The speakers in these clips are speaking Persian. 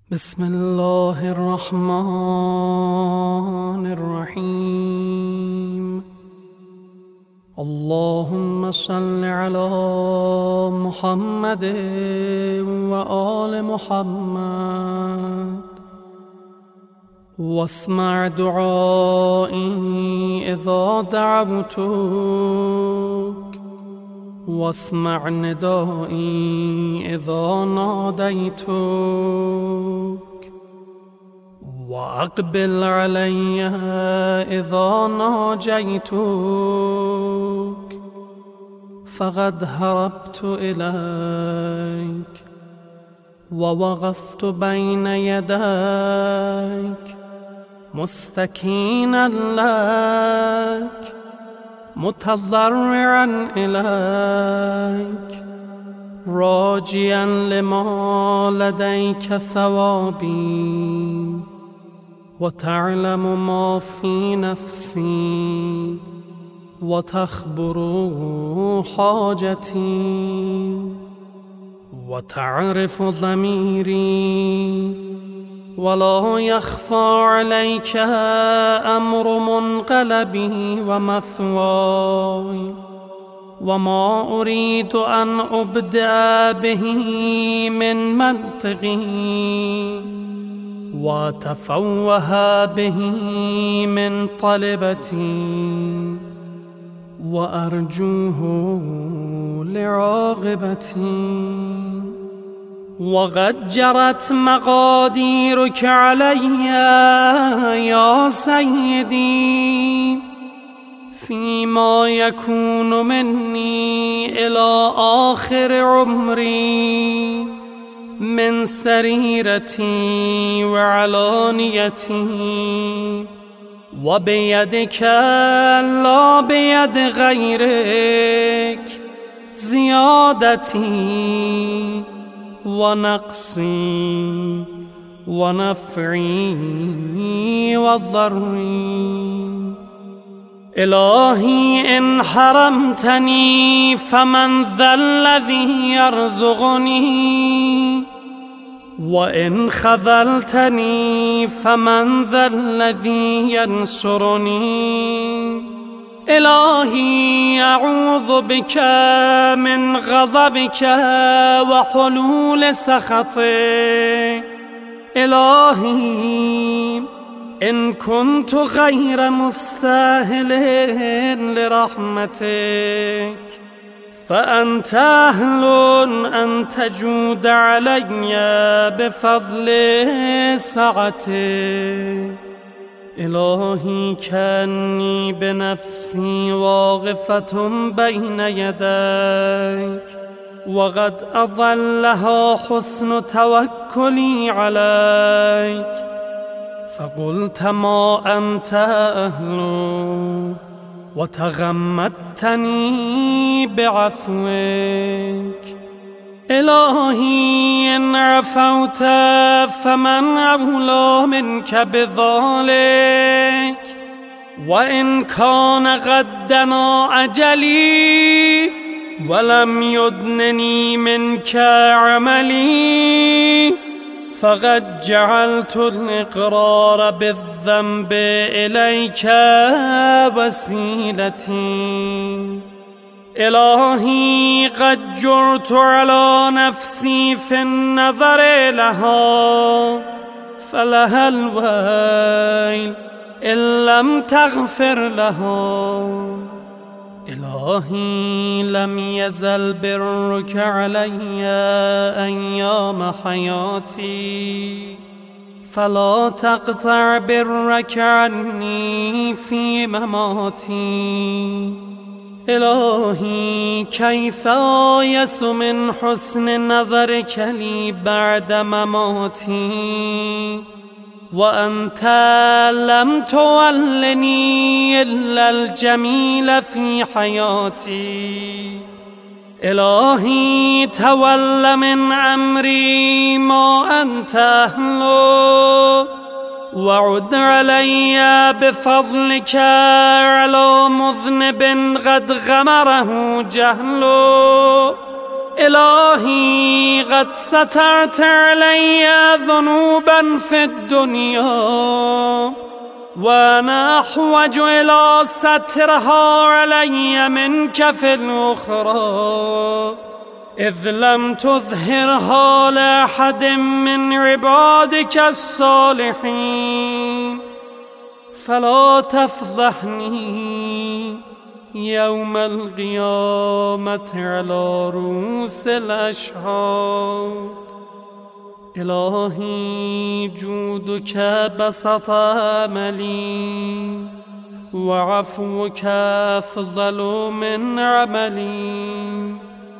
بسم الله الرحمن الرحيم. اللهم صل على محمد وآل محمد واسمع دعائي إذا دعوتك واسمع ندائي إذا ناديتك وأقبل علي إذا ناجيتك فقد هربت إليك ووقفت بين يديك مستكينا لك متضرعا إليك راجيا لما لديك ثوابي وتعلم ما في نفسي وتخبر حاجتي وتعرف ضميري ولا يخفى عليك أمر منقلبي ومثواي وما أريد أن أبدأ به من منطقي وأتفوه به من طلبتي وأرجوه لراغبتي وقد جرت مقاديرك علي يا سيدي فيما يكون مني إلى آخر عمري من سريرتي وعلانيتي وبيدك لا بيد غيرك زيادتي ونقصي ونفعي وضري. إلهي إن حرمتني فمن ذا الذي يرزقني وإن خذلتني فمن ذا الذي ينصرني. إلهي أعوذ بك من غضبك وحلول سخطك. إلهي إن كنت غير مستاهل لرحمتك فأنت أهل أن تجود علي بفضل سعتك. إلهي كأني بنفسي واقفة بين يديك وقد أضلها حسن توكلي عليك فقلت ما أنت أهله وتغمدتني بعفوك. إلهي إن عفوت فمن أولى منك بذلك وإن كان قد دنا أجلي ولم يدنني منك عملي فقد جعلت الإقرار بالذنب إليك وسيلتي. إلهي قد جرت على نفسي في النظر لها فلها الويل إن لم تغفر لها. إلهي لم يزل برك علي أيام حياتي فلا تقطع برك عني في مماتي. إلهي كيف آيس من حسن نظرك لي بعد مماتي وأنت لم تولني إلا الجميل في حياتي. إلهي تول من أمري ما أنت أهله وعد علي بفضلك على مذنب قد غمره جهله. إلهي قد سترت علي ذنوبا في الدنيا وأنا أحوج إلى سترها علي منك في الأخرى، إذ لم تظهرها لأحد من عبادك الصالحين، فلا تفضحني يوم القيامة على رؤوس الأشهاد. إلهي جودك بسط أملي وعفوك أفضل من عملي.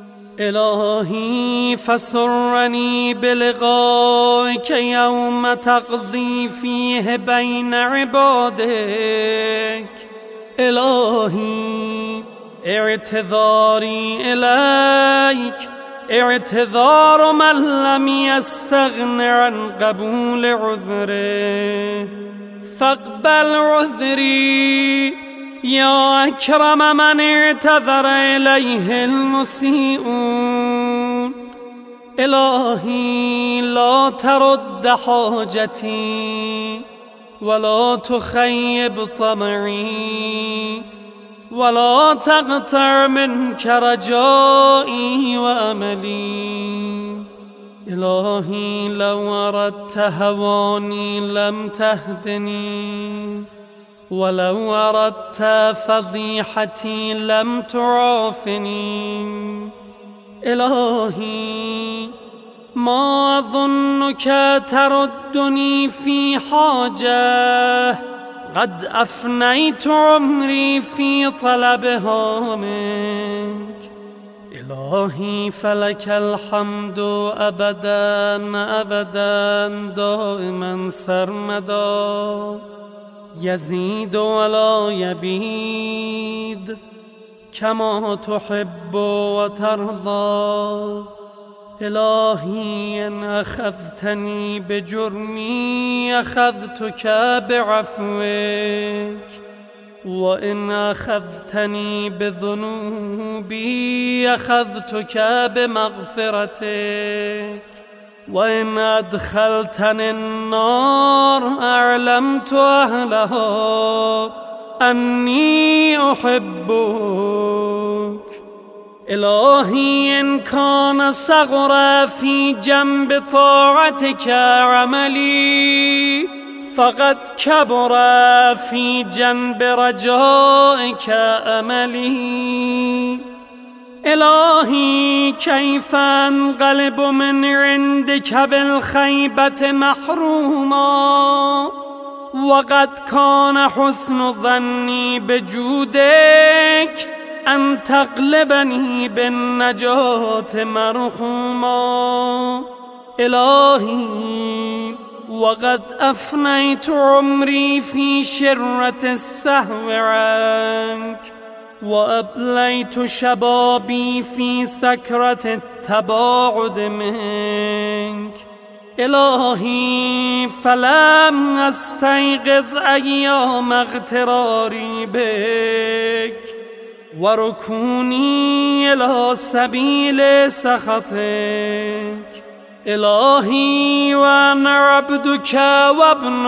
إلهي فسرني بلقائك يوم تقضي فيه بين عبادك. إلهي اعتذاري إليك اعتذار من لم يستغن عن قبول عذره، فاقبل عذري يا أكرم من اعتذر إليه المسيئون. إلهي لا ترد حاجتي ولا تخيب طمعي ولا تقطع منك رجائي وأملي. إلهي لو أردت هواني لم تهدني، ولو أردت فضيحتي لم تعافني. إلهي ما أظنك تردني في حاجة قد أفنيت عمري في طلبها منك. إلهي فلك الحمد أبدا أبدا دائما سرمدا، يزيد ولا يبيد كما تحب وترضى. إلهي إن أخذتني بجرمي أخذتك بعفوك، وإن أخذتني بذنوبي أخذتك بمغفرتك، وإن أدخلتني النار أعلمت أهلها أني أحبك. إلهي إن كان صغر في جنب طاعتك عملي فقد كبر في جنب رجائك أملي. إلهي كيف أنقلب من عندك بالخيبة محروما وقد كان حسن ظني بجودك أن تقلبني بالنجاة مرحوما. إلهي وقد أفنيت عمري في شرة السهو عنك، وأبليت شبابي في سكرة التباعد منك. إلهي فلم أستيقظ أيام اغتراري بك وركوني إلى سبيل سخطك. إلهي وأنا عبدك وابن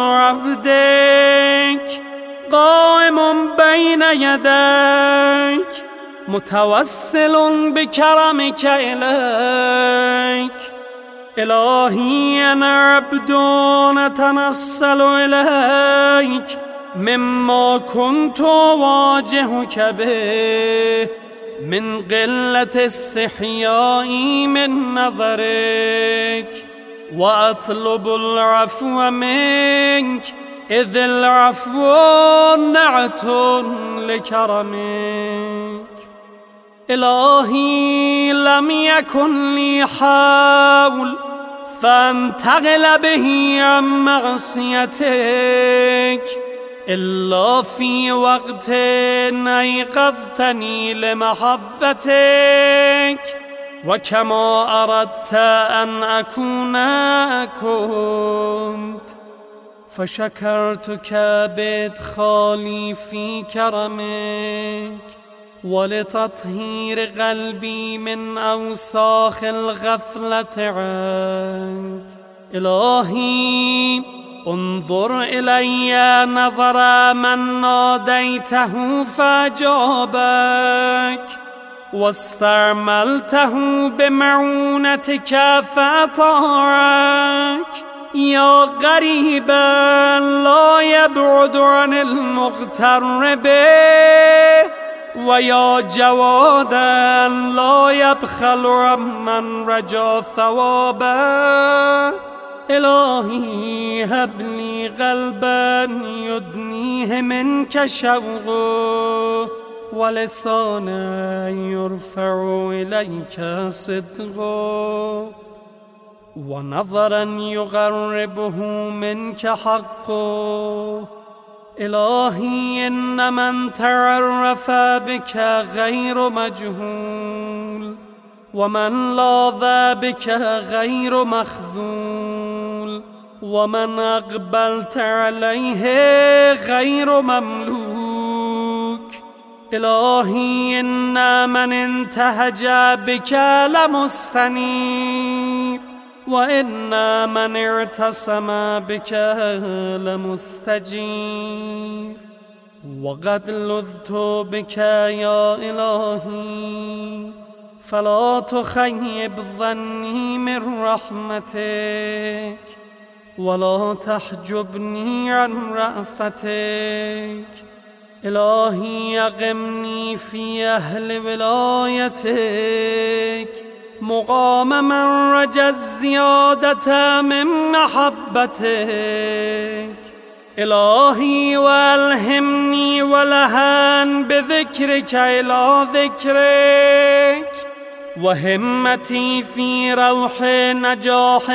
عبدك قائم بين يديك متوسل بكرمك إليك. إلهي أنا عبد نتنصل إليك مما كنت أواجهك به من قلة استحيائي من نظرك، وأطلب العفو منك إذ العفو نعت لكرمك. إلهي لم يكن لي حول فانتقل به عن معصيتك إلا في وقت أيقظتني لمحبتك، وكما أردت أن أكون كنت، فشكرتك بإدخالي في كرمك. ولتطهير قلبي من أوساخ الغفلة عنك. إلهي انظر إلي نظر من ناديته فأجابك، واستعملته بمعونتك فأطاعك. يا غريبا لا يبعد عن المغتر به، ويا جوادا لا يبخل عمن رجا ثوابه. إلهي هب لي قلبا يدنيه منك شوقه، ولسانا يرفع إليك صدقه، ونظرا يغربه منك حقه. إلهي إن من تعرف بك غير مجهول، ومن لاذ بك غير مخذول، ومن أقبلت عليه غير مملوك. إلهي إن من انتهج بك لمستنير، وإن من اعتصم بك لمستجير. وقد لذت بك يا إلهي، فلا تخيب ظني من رحمتك، ولا تحجبني عن رأفتك. إلهي أقمني في أهل ولايتك، مقام من رجا الزيادة من محبتك. إلهي وألهمني ولهان بذكرك إلى ذكرك، وهمتي في روح نجاح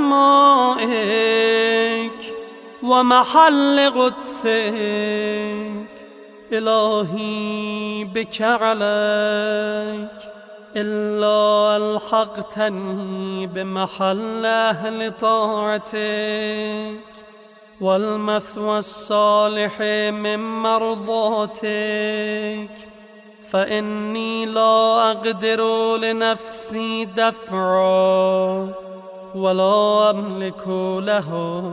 أسمائك ومحل قدسك. إلهي بك عليك، إلا ألحقتني بمحل أهل طاعتك، والمثوى الصالح من مرضاتك. فإني لا أقدر لنفسي دفعا، ولا أملك له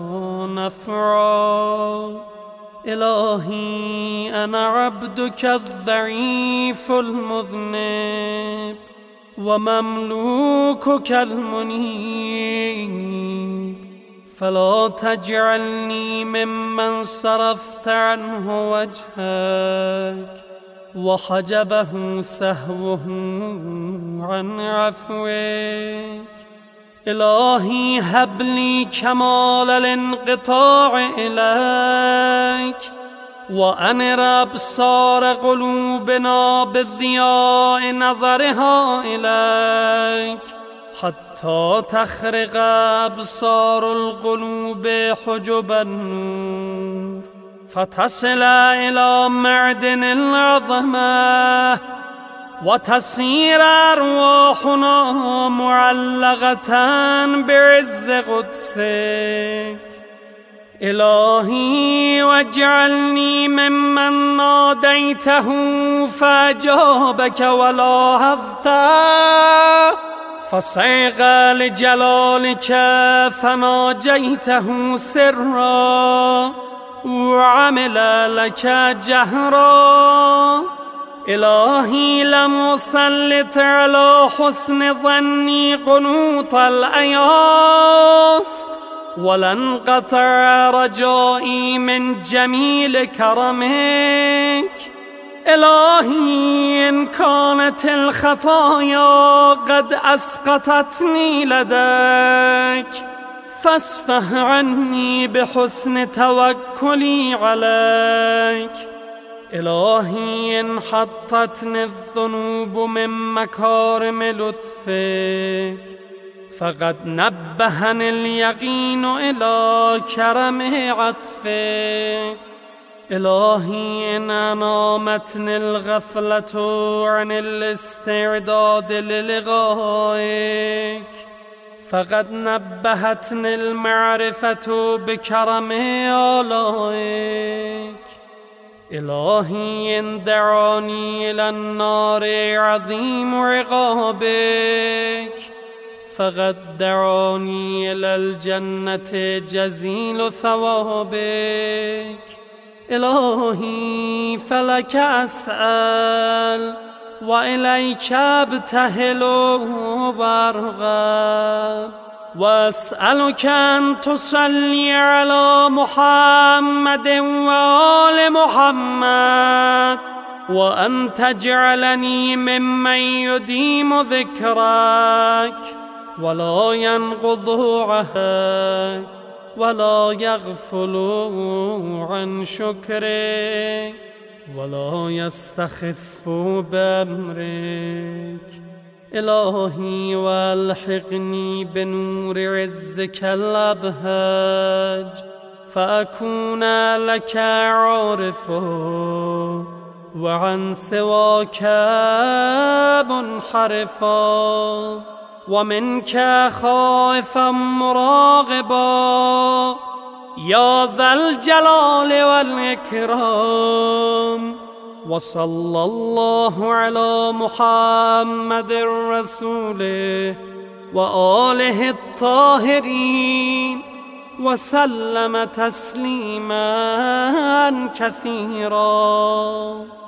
نفعا. إلهي أنا عبدك الضعيف المذنب، ومملوكك المنيب، فلا تجعلني ممن صرفت عنه وجهك وحجبه سهوه عن عفوك. إلهي هب لي كمال الانقطاع إليك، وأنر أبصار قلوبنا بضياء نظرها إليك، حتى تخرق أبصار القلوب حجب النور، فتصل إلى معدن العظمة، وتصير أرواحنا معلقة بعز قدسك. إلهي واجعلني ممن ناديته فأجابك ولاحظته، فصيغ لجلالك فناجيته سرا، وعمل لك جهرا. إلهي لم أسلط على حسن ظني قنوط الأياس، ولن قطع رجائي من جميل كرمك. إلهي إن كانت الخطايا قد أسقطتني لديك، فاصفح عني بحسن توكلي عليك. إلهي إن حطتني الذنوب من مكارم لطفك، فقد نبهني اليقين إلى كرم عطفك. إلهي إن أنامتني الغفلة عن الاستعداد للقائك، فقد نبهتني المعرفة بكرم آلائك. إلهي إن دعاني إلى النار عظيم عقابك فقد دعاني إلى الجنة جزيل ثوابك. إلهي فلك أسأل وإليك أبتهل وأرغب، وأسألك أن تصلي على محمد وآل محمد، وأن تجعلني ممن يديم ذكرك ولا ينقض عهدك ولا يغفل عن شكرك ولا يستخف بأمرك. إلهي والحقني بنور عزك الأبهج فأكون لك عارفا وعن سواك منحرفا، ومنك خائفا مراغبا يا ذا الجلال والإكرام. وصلى الله على محمد رسوله وآله الطاهرين وسلم تسليما كثيرا.